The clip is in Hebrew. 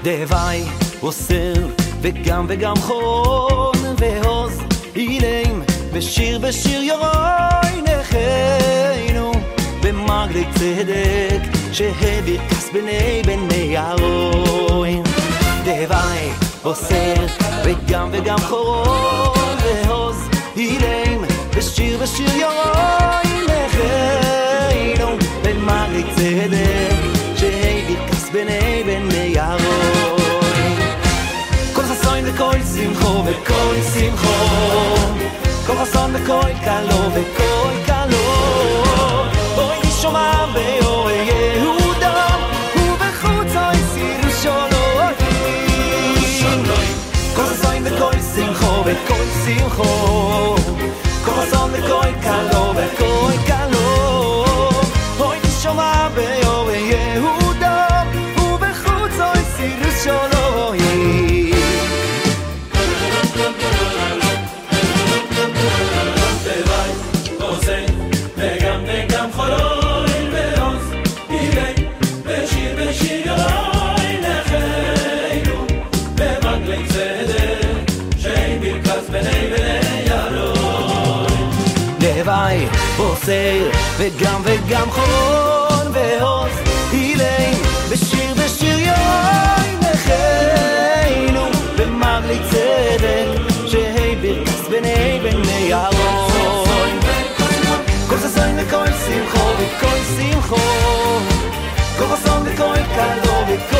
דווי אוסר וגם חורון ועוז אילם בשיר יורוי נחיינו במגלי צדק שהברכס בני הרוי דווי אוסר וגם חורון ועוז אילם בשיר יורוי נחיינו במגלי צדק שהברכס בני הרוי כל חסון וכל שמחו וכל שמחו כל חסון וכל קלו אוי נשומע באור יהודה ובחוץ אוי סירו שולוים כל חסון וכל שמחו כל חסון וכל קלו אוי נשומע באור יהודה ובחוץ אוי סירו שולוים דווי אוסר וגם חורון ועוז אילם בשיר יורוי נחיינו במגלי צדק שהברכס בני הרוי כל חסון וכל שמחו כל חסון וכל קלו